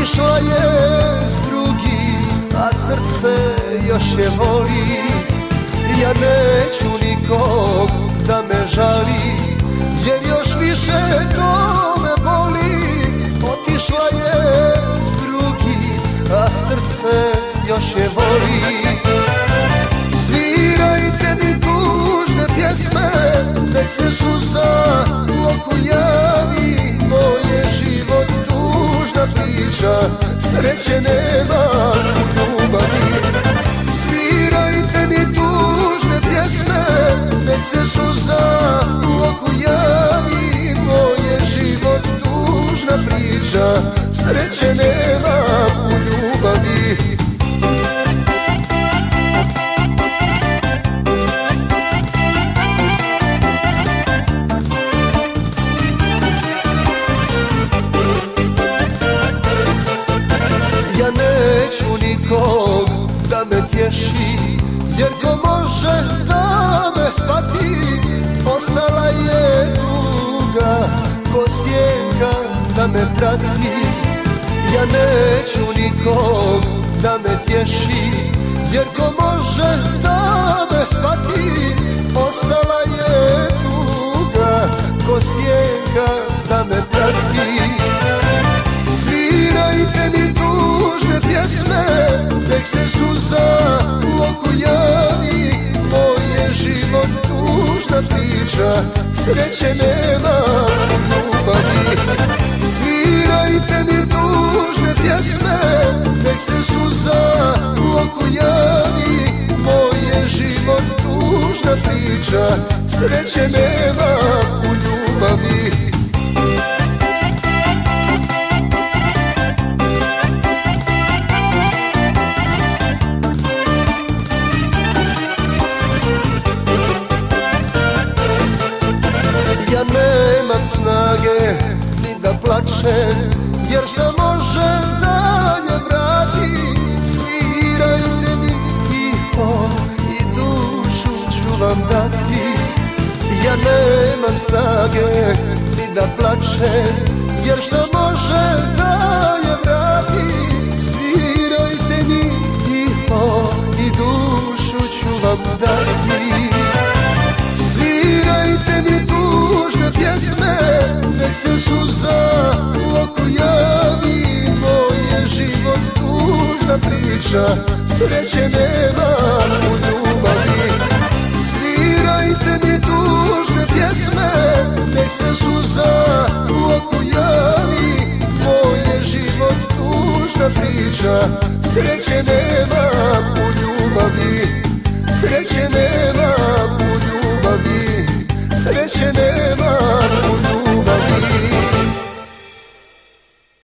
Otišla je s drugim, a srce još je voli. Ja neću nikog da me žali, jer još više to me boli. Otišla je s drugim, a srce još je voli. Svirajte mi tužne pjesme, nek se suza u oku javi. Moj je život tužna priča, sreće nema u ljubavi. Svirajte mi tužne pjesme, nek se suza u oku javi. Moj je život tužna priča, sreće nema u ljubavi. Ja neću nikog da me tješi, jer ko može da me shvati. Ostala je tuga ko sjenka da me prati. Ja neću nikog da me tješi, jer ko može da me shvati. Ostala je tuga ko sjenka da me prati. Svirajte mi tužne pjesme, nek se suza u oku javi. Moj je život tužna priča, sreće nema u ljubavi. Svirajte mi tužne pjesme, nek se suza u oku javi. Moj je život tužna priča, sreće nema u ljubavi. Ja nemam snage ni da plačem, jer šta može dalje vrati. Svirajte mi tiho i dušu ću vam dati. Ja nemam snage ni da plačem, jer šta može dalje vrati. Svirajte mi tiho i dušu ću vam dati. Svirajte mi tužne pjesme, nek se suza u oku javi. Moj je život tužna priča, sreće nema u ljubavi. Svirajte mi tužne pjesme, nek se suza u oku javi. Moj je život tužna priča, sreće nema u ljubavi. Sreće nema u ljubavi, sreće nema